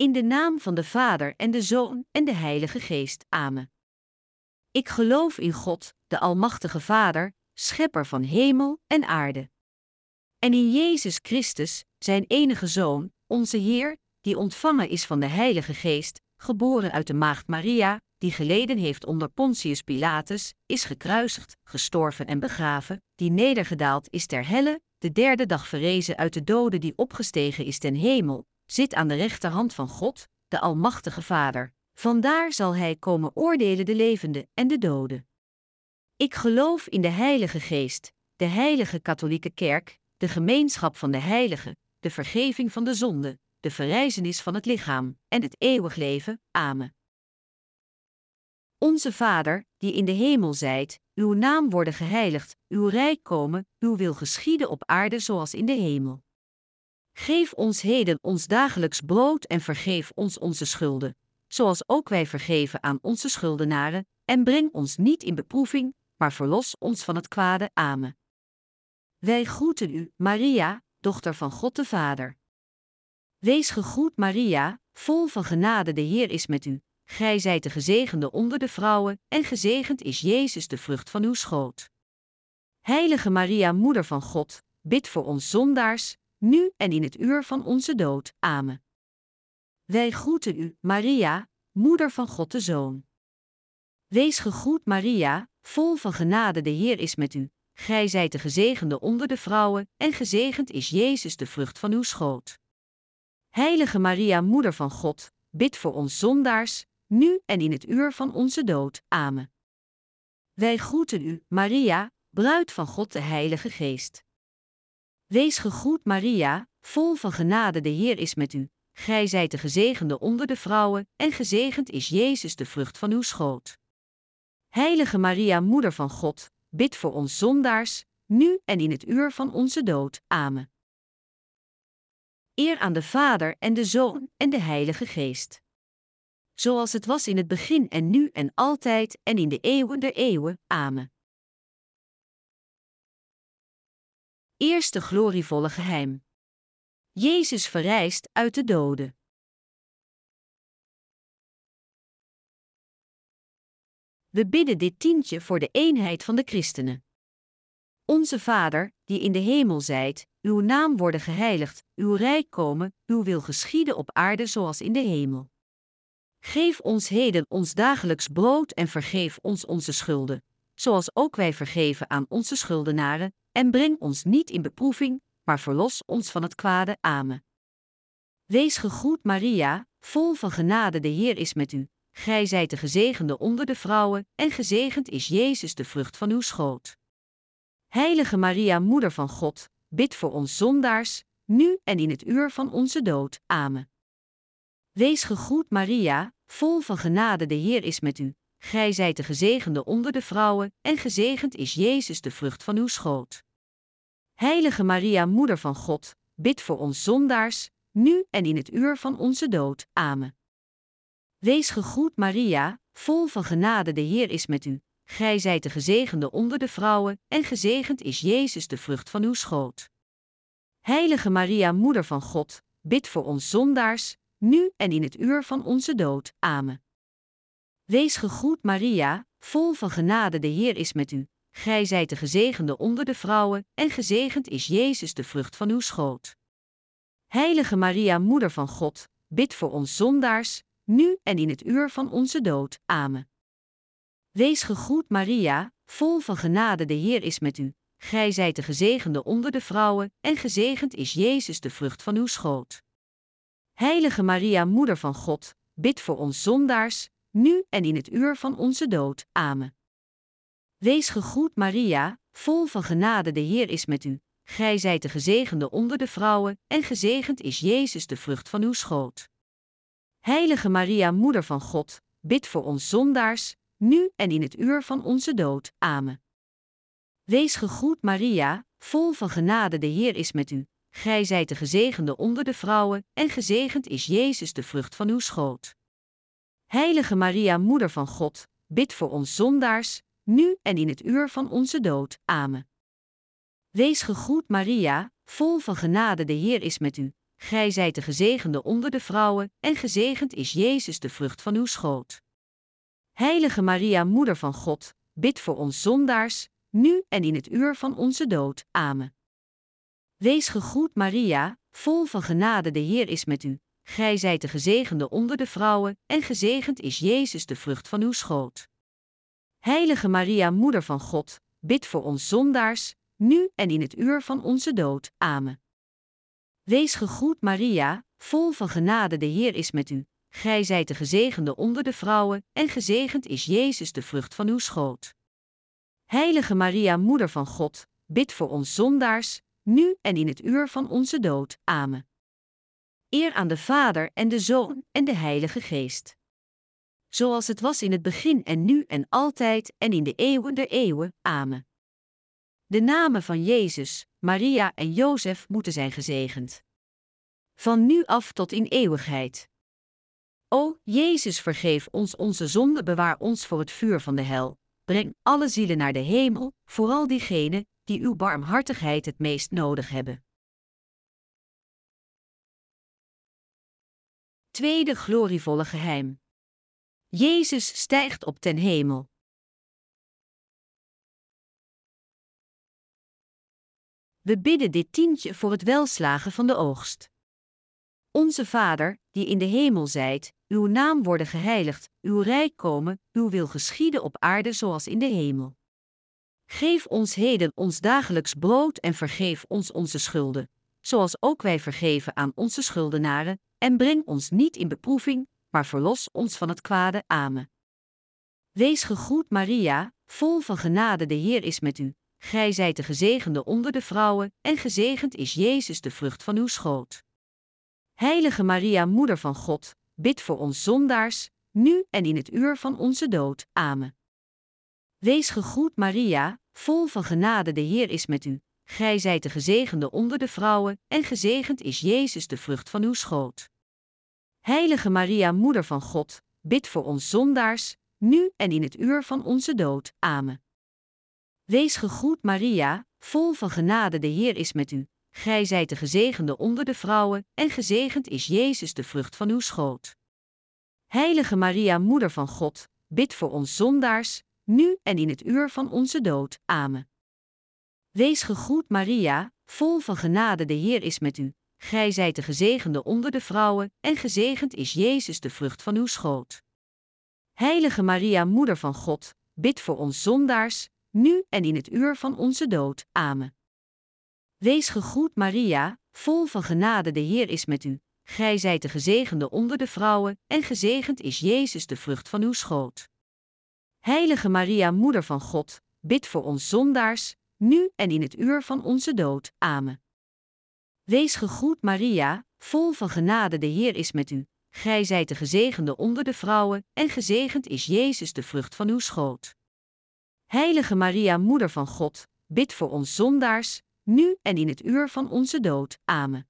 In de naam van de Vader en de Zoon en de Heilige Geest. Amen. Ik geloof in God, de Almachtige Vader, schepper van hemel en aarde. En in Jezus Christus, zijn enige Zoon, onze Heer, die ontvangen is van de Heilige Geest, geboren uit de maagd Maria, die geleden heeft onder Pontius Pilatus, is gekruisigd, gestorven en begraven, die nedergedaald is ter helle, de derde dag verrezen uit de doden, die opgestegen is ten hemel, zit aan de rechterhand van God, de Almachtige Vader. Vandaar zal hij komen oordelen de levenden en de doden. Ik geloof in de Heilige Geest, de heilige katholieke kerk, de gemeenschap van de heiligen, de vergeving van de zonden, de verrijzenis van het lichaam en het eeuwig leven. Amen. Onze Vader, die in de hemel zijt, uw naam worden geheiligd, uw rijk komen, uw wil geschieden op aarde zoals in de hemel. Geef ons heden ons dagelijks brood en vergeef ons onze schulden, zoals ook wij vergeven aan onze schuldenaren, en breng ons niet in beproeving, maar verlos ons van het kwade. Amen. Wij groeten u, Maria, dochter van God de Vader. Wees gegroet, Maria, vol van genade, de Heer is met u. Gij zijt de gezegende onder de vrouwen, en gezegend is Jezus, de vrucht van uw schoot. Heilige Maria, moeder van God, bid voor ons zondaars, nu en in het uur van onze dood. Amen. Wij groeten u, Maria, moeder van God de Zoon. Wees gegroet, Maria, vol van genade, de Heer is met u. Gij zijt de gezegende onder de vrouwen, en gezegend is Jezus, de vrucht van uw schoot. Heilige Maria, moeder van God, bid voor ons zondaars, nu en in het uur van onze dood. Amen. Wij groeten u, Maria, bruid van God de Heilige Geest. Wees gegroet, Maria, vol van genade, de Heer is met u. Gij zijt de gezegende onder de vrouwen, en gezegend is Jezus, de vrucht van uw schoot. Heilige Maria, moeder van God, bid voor ons zondaars, nu en in het uur van onze dood. Amen. Eer aan de Vader en de Zoon en de Heilige Geest. Zoals het was in het begin en nu en altijd en in de eeuwen der eeuwen. Amen. Eerste glorievolle geheim. Jezus verrijst uit de doden. We bidden dit tientje voor de eenheid van de christenen. Onze Vader, die in de hemel zijt, uw naam worden geheiligd, uw rijk komen, uw wil geschieden op aarde zoals in de hemel. Geef ons heden ons dagelijks brood en vergeef ons onze schulden, zoals ook wij vergeven aan onze schuldenaren, en breng ons niet in beproeving, maar verlos ons van het kwade. Amen. Wees gegroet, Maria, vol van genade, de Heer is met u. Gij zijt de gezegende onder de vrouwen, en gezegend is Jezus, de vrucht van uw schoot. Heilige Maria, moeder van God, bid voor ons zondaars, nu en in het uur van onze dood. Amen. Wees gegroet, Maria, vol van genade, de Heer is met u. Gij zijt de gezegende onder de vrouwen, en gezegend is Jezus, de vrucht van uw schoot. Heilige Maria, moeder van God, bid voor ons zondaars, nu en in het uur van onze dood. Amen. Wees gegroet, Maria, vol van genade, de Heer is met u. Gij zijt de gezegende onder de vrouwen, en gezegend is Jezus, de vrucht van uw schoot. Heilige Maria, moeder van God, bid voor ons zondaars, nu en in het uur van onze dood. Amen. Wees gegroet, Maria, vol van genade, de Heer is met u. Gij zijt de gezegende onder de vrouwen, en gezegend is Jezus, de vrucht van uw schoot. Heilige Maria, moeder van God, bid voor ons zondaars, nu en in het uur van onze dood. Amen. Wees gegroet, Maria, vol van genade, de Heer is met u. Gij zijt de gezegende onder de vrouwen, en gezegend is Jezus, de vrucht van uw schoot. Heilige Maria, moeder van God, bid voor ons zondaars, nu en in het uur van onze dood. Amen. Wees gegroet, Maria, vol van genade, de Heer is met u. Gij zijt de gezegende onder de vrouwen, en gezegend is Jezus, de vrucht van uw schoot. Heilige Maria, moeder van God, bid voor ons zondaars, nu en in het uur van onze dood. Amen. Wees gegroet, Maria, vol van genade, de Heer is met u. Gij zijt de gezegende onder de vrouwen, en gezegend is Jezus, de vrucht van uw schoot. Heilige Maria, moeder van God, bid voor ons zondaars, nu en in het uur van onze dood. Amen. Wees gegroet, Maria, vol van genade, de Heer is met u. Gij zijt de gezegende onder de vrouwen, en gezegend is Jezus de vrucht van uw schoot. Heilige Maria, Moeder van God, bid voor ons zondaars, nu en in het uur van onze dood. Amen. Wees gegroet Maria, vol van genade, de Heer is met u. Gij zijt de gezegende onder de vrouwen, en gezegend is Jezus de vrucht van uw schoot. Heilige Maria, Moeder van God, bid voor ons zondaars, nu en in het uur van onze dood. Amen. Wees gegroet Maria, vol van genade, de Heer is met u. Gij zijt de gezegende onder de vrouwen, en gezegend is Jezus de vrucht van uw schoot. Heilige Maria, Moeder van God, bid voor ons zondaars, nu en in het uur van onze dood. Amen. Eer aan de Vader en de Zoon en de Heilige Geest. Zoals het was in het begin en nu en altijd en in de eeuwen der eeuwen. Amen. De namen van Jezus, Maria en Jozef moeten zijn gezegend. Van nu af tot in eeuwigheid. O, Jezus, vergeef ons onze zonde, bewaar ons voor het vuur van de hel. Breng alle zielen naar de hemel, vooral diegenen die uw barmhartigheid het meest nodig hebben. Tweede glorievolle geheim. Jezus stijgt op ten hemel. We bidden dit tientje voor het welslagen van de oogst. Onze Vader, die in de hemel zijt, uw naam worden geheiligd, uw rijk komen, uw wil geschieden op aarde zoals in de hemel. Geef ons heden ons dagelijks brood en vergeef ons onze schulden, zoals ook wij vergeven aan onze schuldenaren, en breng ons niet in beproeving, maar verlos ons van het kwade. Amen. Wees gegroet Maria, vol van genade, de Heer is met u. Gij zijt de gezegende onder de vrouwen, en gezegend is Jezus de vrucht van uw schoot. Heilige Maria, Moeder van God, bid voor ons zondaars, nu en in het uur van onze dood. Amen. Wees gegroet Maria, vol van genade, de Heer is met u. Gij zijt de gezegende onder de vrouwen, en gezegend is Jezus de vrucht van uw schoot. Heilige Maria, Moeder van God, bid voor ons zondaars, nu en in het uur van onze dood. Amen. Wees gegroet Maria, vol van genade, de Heer is met u. Gij zijt de gezegende onder de vrouwen, en gezegend is Jezus de vrucht van uw schoot. Heilige Maria, Moeder van God, bid voor ons zondaars, nu en in het uur van onze dood. Amen. Wees gegroet Maria, vol van genade, de Heer is met u. Gij zijt de gezegende onder de vrouwen, en gezegend is Jezus de vrucht van uw schoot. Heilige Maria, Moeder van God, bid voor ons zondaars, nu en in het uur van onze dood. Amen. Wees gegroet Maria, vol van genade, de Heer is met u. Gij zijt de gezegende onder de vrouwen, en gezegend is Jezus de vrucht van uw schoot. Heilige Maria, Moeder van God, bid voor ons zondaars, nu en in het uur van onze dood. Amen. Wees gegroet Maria, vol van genade, de Heer is met u. Gij zijt de gezegende onder de vrouwen, en gezegend is Jezus de vrucht van uw schoot. Heilige Maria, Moeder van God, bid voor ons zondaars, nu en in het uur van onze dood. Amen.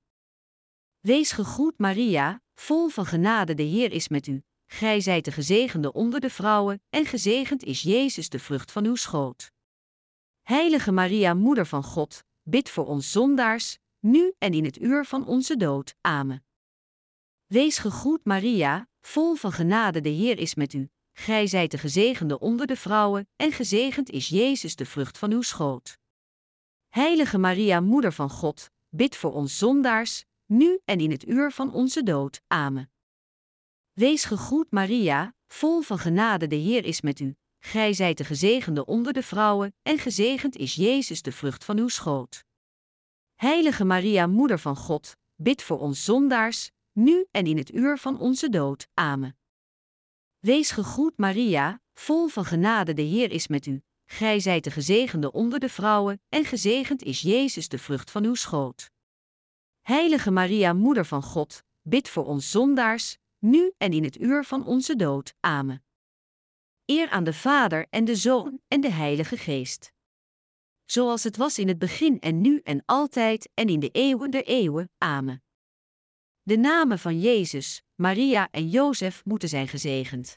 Wees gegroet Maria, vol van genade, de Heer is met u. Gij zijt de gezegende onder de vrouwen, en gezegend is Jezus de vrucht van uw schoot. Heilige Maria, Moeder van God, bid voor ons zondaars, nu en in het uur van onze dood. Amen. Wees gegroet Maria, vol van genade, de Heer is met u. Gij zijt de gezegende onder de vrouwen, en gezegend is Jezus de vrucht van uw schoot. Heilige Maria, Moeder van God, bid voor ons zondaars, nu en in het uur van onze dood. Amen. Wees gegroet Maria, vol van genade, de Heer is met u. Gij zijt de gezegende onder de vrouwen, en gezegend is Jezus de vrucht van uw schoot. Heilige Maria, Moeder van God, bid voor ons zondaars, nu en in het uur van onze dood. Amen. Wees gegroet Maria, vol van genade, de Heer is met u. Gij zijt de gezegende onder de vrouwen, en gezegend is Jezus de vrucht van uw schoot. Heilige Maria, Moeder van God, bid voor ons zondaars, nu en in het uur van onze dood. Amen. Eer aan de Vader en de Zoon en de Heilige Geest. Zoals het was in het begin en nu en altijd en in de eeuwen der eeuwen. Amen. De namen van Jezus, Maria en Jozef moeten zijn gezegend.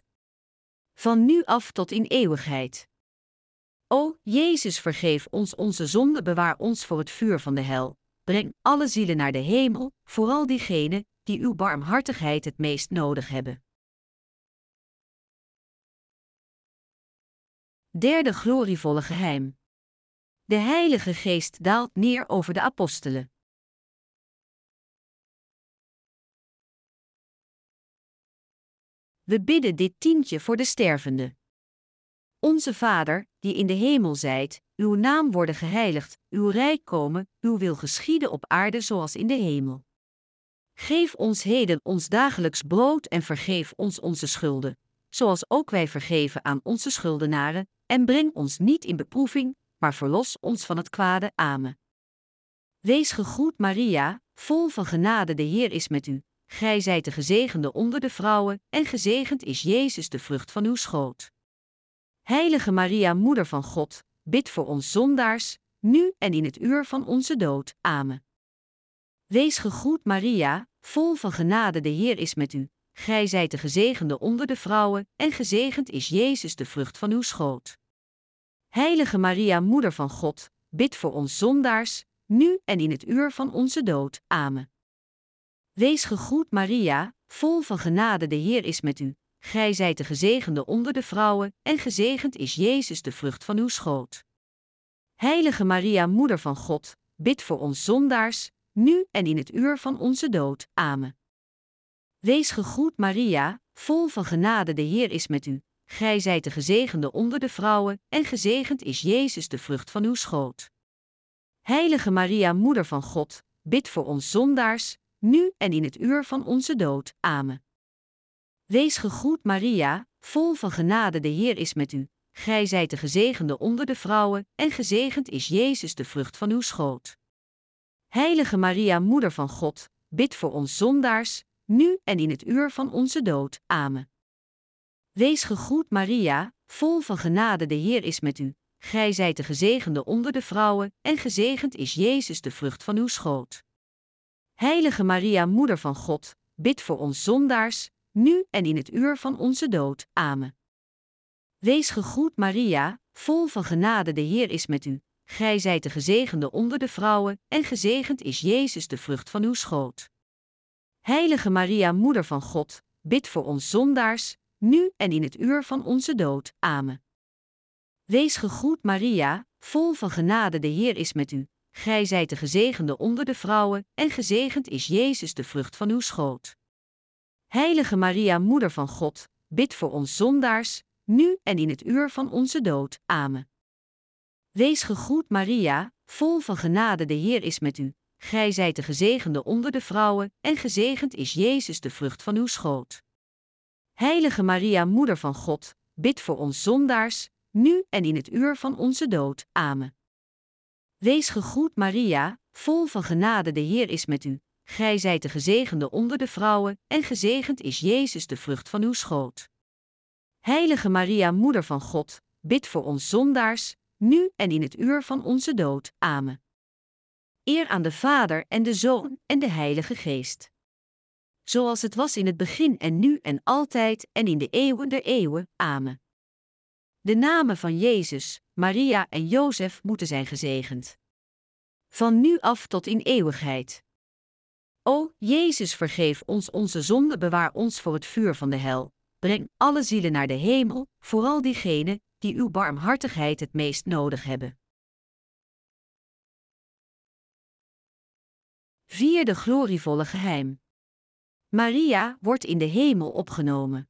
Van nu af tot in eeuwigheid. O, Jezus, vergeef ons onze zonde, bewaar ons voor het vuur van de hel. breng alle zielen naar de hemel, vooral diegenen die uw barmhartigheid het meest nodig hebben. Derde glorievolle geheim. De Heilige Geest daalt neer over de apostelen. We bidden dit tientje voor de stervenden. Onze Vader, die in de hemel zijt, uw naam worden geheiligd, uw rijk komen, uw wil geschieden op aarde zoals in de hemel. Geef ons heden ons dagelijks brood en vergeef ons onze schulden, zoals ook wij vergeven aan onze schuldenaren, en breng ons niet in beproeving, maar verlos ons van het kwade. Amen. Wees gegroet Maria, vol van genade, de Heer is met u. Gij zijt de gezegende onder de vrouwen, en gezegend is Jezus, de vrucht van uw schoot. Heilige Maria, Moeder van God, bid voor ons zondaars, nu en in het uur van onze dood. Amen. Wees gegroet Maria, vol van genade, de Heer is met u. Gij zijt de gezegende onder de vrouwen, en gezegend is Jezus, de vrucht van uw schoot. Heilige Maria, Moeder van God, bid voor ons zondaars, nu en in het uur van onze dood. Amen. Wees gegroet Maria, vol van genade, de Heer is met u. Gij zijt de gezegende onder de vrouwen, en gezegend is Jezus, de vrucht van uw schoot. Heilige Maria, Moeder van God, bid voor ons zondaars, nu en in het uur van onze dood. Amen. Wees gegroet Maria, vol van genade, de Heer is met u. Gij zijt de gezegende onder de vrouwen, en gezegend is Jezus, de vrucht van uw schoot. Heilige Maria, Moeder van God, bid voor ons zondaars, nu en in het uur van onze dood. Amen. Wees gegroet Maria, vol van genade, de Heer is met u. Gij zijt de gezegende onder de vrouwen, en gezegend is Jezus, de vrucht van uw schoot. Heilige Maria, Moeder van God, bid voor ons zondaars, nu en in het uur van onze dood. Amen. Wees gegroet Maria, vol van genade, de Heer is met u. Gij zijt de gezegende onder de vrouwen, en gezegend is Jezus, de vrucht van uw schoot. Heilige Maria, Moeder van God, bid voor ons zondaars, nu en in het uur van onze dood. Amen. Wees gegroet Maria, vol van genade, de Heer is met u. Gij zijt de gezegende onder de vrouwen, en gezegend is Jezus, de vrucht van uw schoot. Heilige Maria, Moeder van God, bid voor ons zondaars, nu en in het uur van onze dood. Amen. Wees gegroet Maria, vol van genade, de Heer is met u. Gij zijt de gezegende onder de vrouwen, en gezegend is Jezus, de vrucht van uw schoot. Heilige Maria, Moeder van God, bid voor ons zondaars, nu en in het uur van onze dood. Amen. Wees gegroet Maria, vol van genade, de Heer is met u. Gij zijt de gezegende onder de vrouwen, en gezegend is Jezus, de vrucht van uw schoot. Heilige Maria, Moeder van God, bid voor ons zondaars, nu en in het uur van onze dood. Amen. Wees gegroet Maria, vol van genade, de Heer is met u. Gij zijt de gezegende onder de vrouwen, en gezegend is Jezus, de vrucht van uw schoot. Heilige Maria, Moeder van God, bid voor ons zondaars, nu en in het uur van onze dood. Amen. Eer aan de Vader en de Zoon en de Heilige Geest. Zoals het was in het begin en nu en altijd en in de eeuwen der eeuwen. Amen. De namen van Jezus, Maria en Jozef moeten zijn gezegend. Van nu af tot in eeuwigheid. O, Jezus, vergeef ons onze zonde, bewaar ons voor het vuur van de hel. Breng alle zielen naar de hemel, vooral diegenen die uw barmhartigheid het meest nodig hebben. Vierde glorievolle geheim. Maria wordt in de hemel opgenomen.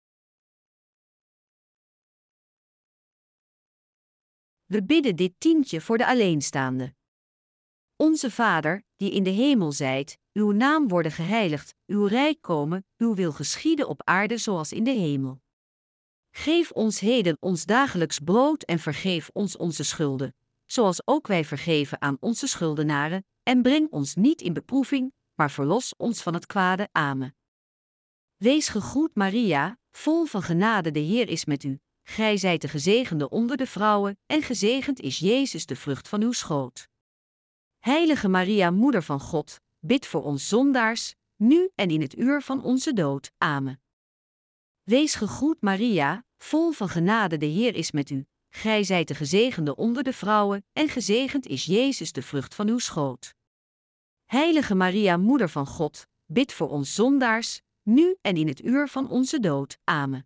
We bidden dit tientje voor de alleenstaande. Onze Vader, die in de hemel zijt, uw naam worden geheiligd, uw rijk komen, uw wil geschieden op aarde zoals in de hemel. Geef ons heden ons dagelijks brood en vergeef ons onze schulden, zoals ook wij vergeven aan onze schuldenaren, en breng ons niet in beproeving, maar verlos ons van het kwade. Amen. Wees gegroet Maria, vol van genade, de Heer is met u. Gij zijt de gezegende onder de vrouwen, en gezegend is Jezus, de vrucht van uw schoot. Heilige Maria, Moeder van God, bid voor ons zondaars, nu en in het uur van onze dood. Amen. Wees gegroet Maria, vol van genade, de Heer is met u. Gij zijt de gezegende onder de vrouwen, en gezegend is Jezus, de vrucht van uw schoot. Heilige Maria, Moeder van God, bid voor ons zondaars, nu en in het uur van onze dood. Amen.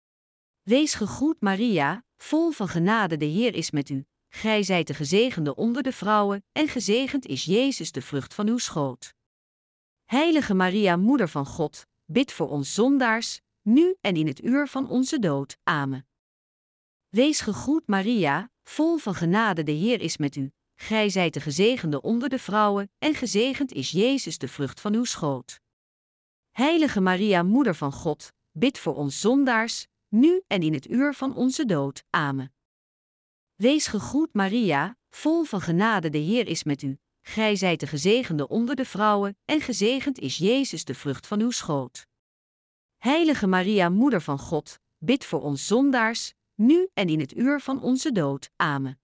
Wees gegroet Maria, vol van genade, de Heer is met u. Gij zijt de gezegende onder de vrouwen, en gezegend is Jezus, de vrucht van uw schoot. Heilige Maria, Moeder van God, bid voor ons zondaars, nu en in het uur van onze dood. Amen. Wees gegroet Maria, vol van genade, de Heer is met u. Gij zijt de gezegende onder de vrouwen, en gezegend is Jezus, de vrucht van uw schoot. Heilige Maria, Moeder van God, bid voor ons zondaars, nu en in het uur van onze dood. Amen. Wees gegroet Maria, vol van genade, de Heer is met u. Gij zijt de gezegende onder de vrouwen, en gezegend is Jezus, de vrucht van uw schoot. Heilige Maria, Moeder van God, bid voor ons zondaars, nu en in het uur van onze dood. Amen.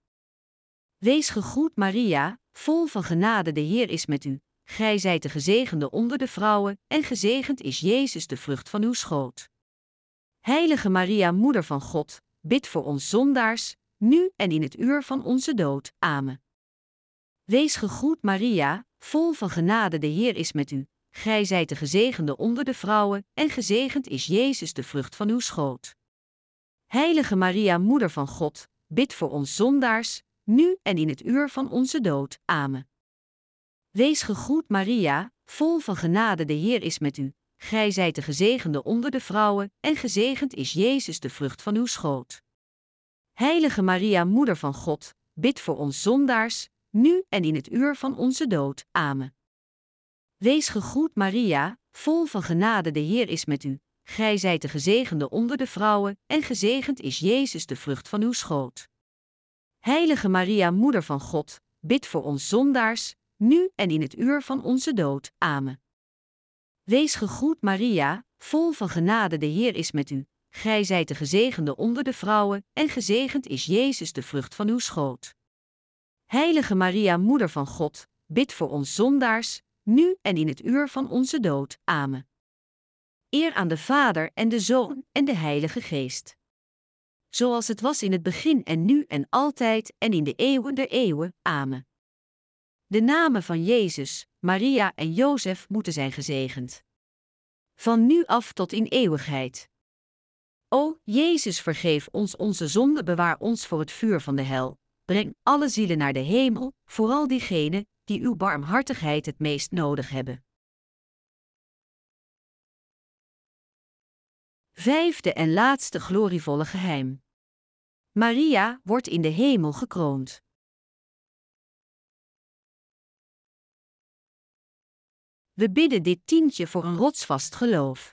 Wees gegroet Maria, vol van genade, de Heer is met u. Gij zijt de gezegende onder de vrouwen, en gezegend is Jezus, de vrucht van uw schoot. Heilige Maria, Moeder van God, bid voor ons zondaars, nu en in het uur van onze dood. Amen. Wees gegroet Maria, vol van genade, de Heer is met u. Gij zijt de gezegende onder de vrouwen, en gezegend is Jezus, de vrucht van uw schoot. Heilige Maria, Moeder van God, bid voor ons zondaars, nu en in het uur van onze dood. Amen. Wees gegroet Maria, vol van genade, de Heer is met u. Gij zijt de gezegende onder de vrouwen, en gezegend is Jezus, de vrucht van uw schoot. Heilige Maria, Moeder van God, bid voor ons zondaars, nu en in het uur van onze dood. Amen. Wees gegroet Maria, vol van genade, de Heer is met u. Gij zijt de gezegende onder de vrouwen, en gezegend is Jezus, de vrucht van uw schoot. Heilige Maria, Moeder van God, bid voor ons zondaars, nu en in het uur van onze dood. Amen. Wees gegroet Maria, vol van genade, de Heer is met u. Gij zijt de gezegende onder de vrouwen, en gezegend is Jezus, de vrucht van uw schoot. Heilige Maria, Moeder van God, bid voor ons zondaars, nu en in het uur van onze dood. Amen. Eer aan de Vader en de Zoon en de Heilige Geest. Zoals het was in het begin en nu en altijd en in de eeuwen der eeuwen. Amen. De namen van Jezus, Maria en Jozef moeten zijn gezegend. Van nu af tot in eeuwigheid. O, Jezus, vergeef ons onze zonde, bewaar ons voor het vuur van de hel. Breng alle zielen naar de hemel, vooral diegenen die uw barmhartigheid het meest nodig hebben. Vijfde en laatste glorievolle geheim. Maria wordt in de hemel gekroond. We bidden dit tientje voor een rotsvast geloof.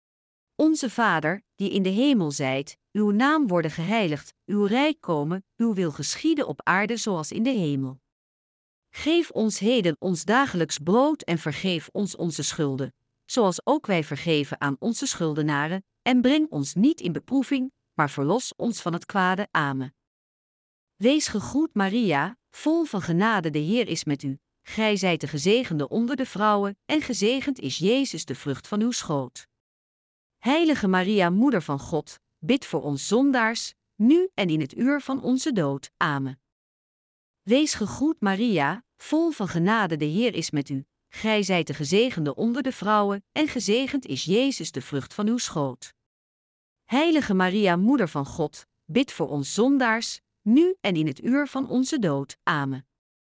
Onze Vader, die in de hemel zijt, uw naam worden geheiligd, uw rijk komen, uw wil geschieden op aarde zoals in de hemel. Geef ons heden ons dagelijks brood en vergeef ons onze schulden, zoals ook wij vergeven aan onze schuldenaren, en breng ons niet in beproeving, maar verlos ons van het kwade. Amen. Wees gegroet Maria, vol van genade, de Heer is met u. Gij zijt de gezegende onder de vrouwen, en gezegend is Jezus, de vrucht van uw schoot. Heilige Maria, Moeder van God, bid voor ons zondaars, nu en in het uur van onze dood. Amen. Wees gegroet Maria, vol van genade, de Heer is met u. Gij zijt de gezegende onder de vrouwen, en gezegend is Jezus, de vrucht van uw schoot. Heilige Maria, Moeder van God, bid voor ons zondaars, nu en in het uur van onze dood. Amen.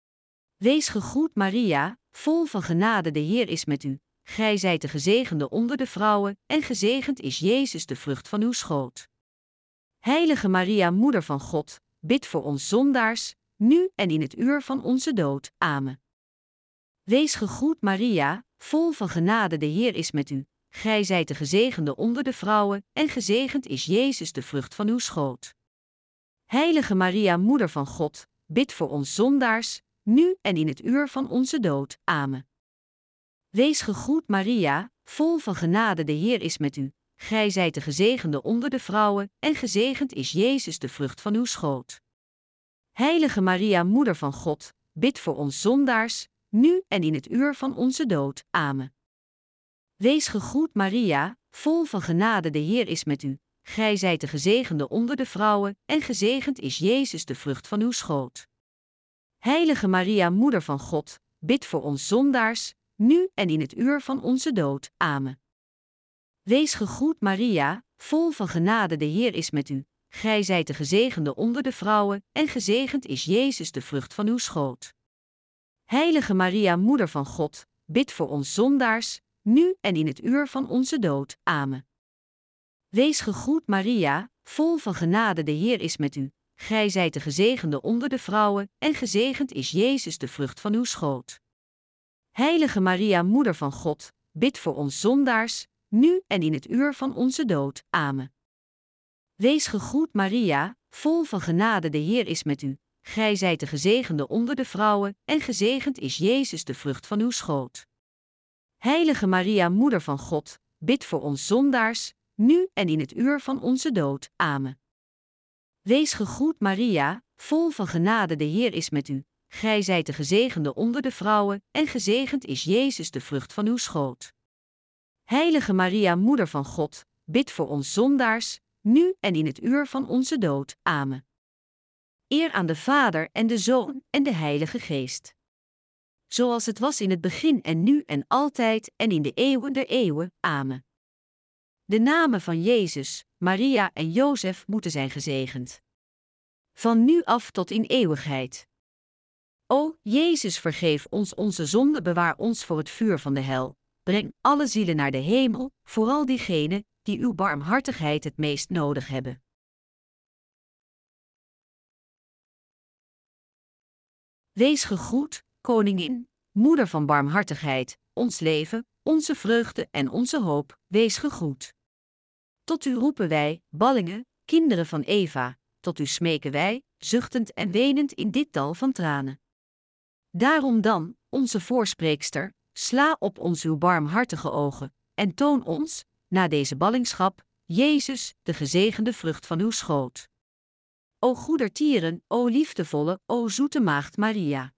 Wees gegroet Maria, vol van genade, de Heer is met u. Gij zijt de gezegende onder de vrouwen, en gezegend is Jezus, de vrucht van uw schoot. Heilige Maria, Moeder van God, bid voor ons zondaars, nu en in het uur van onze dood. Amen. Wees gegroet Maria, vol van genade, de Heer is met u. Gij zijt de gezegende onder de vrouwen, en gezegend is Jezus, de vrucht van uw schoot. Heilige Maria, Moeder van God, bid voor ons zondaars, nu en in het uur van onze dood. Amen. Wees gegroet Maria, vol van genade, de Heer is met u. Gij zijt de gezegende onder de vrouwen, en gezegend is Jezus, de vrucht van uw schoot. Heilige Maria, Moeder van God, bid voor ons zondaars, nu en in het uur van onze dood. Amen. Wees gegroet Maria, vol van genade, de Heer is met u. Gij zijt de gezegende onder de vrouwen, en gezegend is Jezus, de vrucht van uw schoot. Heilige Maria, Moeder van God, bid voor ons zondaars, nu en in het uur van onze dood. Amen. Wees gegroet Maria, vol van genade, de Heer is met u. Gij zijt de gezegende onder de vrouwen, en gezegend is Jezus, de vrucht van uw schoot. Heilige Maria, Moeder van God, bid voor ons zondaars, nu en in het uur van onze dood. Amen. Wees gegroet Maria, vol van genade, de Heer is met u. Gij zijt de gezegende onder de vrouwen, en gezegend is Jezus, de vrucht van uw schoot. Heilige Maria, Moeder van God, bid voor ons zondaars, nu en in het uur van onze dood. Amen. Wees gegroet Maria, vol van genade, de Heer is met u. Gij zijt de gezegende onder de vrouwen, en gezegend is Jezus, de vrucht van uw schoot. Heilige Maria, Moeder van God, bid voor ons zondaars, nu en in het uur van onze dood. Amen. Wees gegroet Maria, vol van genade, de Heer is met u. Gij zijt de gezegende onder de vrouwen, en gezegend is Jezus, de vrucht van uw schoot. Heilige Maria, Moeder van God, bid voor ons zondaars, nu en in het uur van onze dood. Amen. Eer aan de Vader en de Zoon en de Heilige Geest. Zoals het was in het begin en nu en altijd en in de eeuwen der eeuwen. Amen. De namen van Jezus, Maria en Jozef moeten zijn gezegend. Van nu af tot in eeuwigheid. O, Jezus, vergeef ons onze zonde, bewaar ons voor het vuur van de hel. Breng alle zielen naar de hemel, vooral diegenen die uw barmhartigheid het meest nodig hebben. Wees gegroet, Koningin, Moeder van barmhartigheid, ons leven, onze vreugde en onze hoop, wees gegroet. Tot u roepen wij, ballingen, kinderen van Eva, tot u smeken wij, zuchtend en wenend in dit dal van tranen. Daarom dan, onze voorspreekster, sla op ons uw barmhartige ogen, en toon ons, na deze ballingschap, Jezus, de gezegende vrucht van uw schoot. O goedertieren, o liefdevolle, o zoete maagd Maria.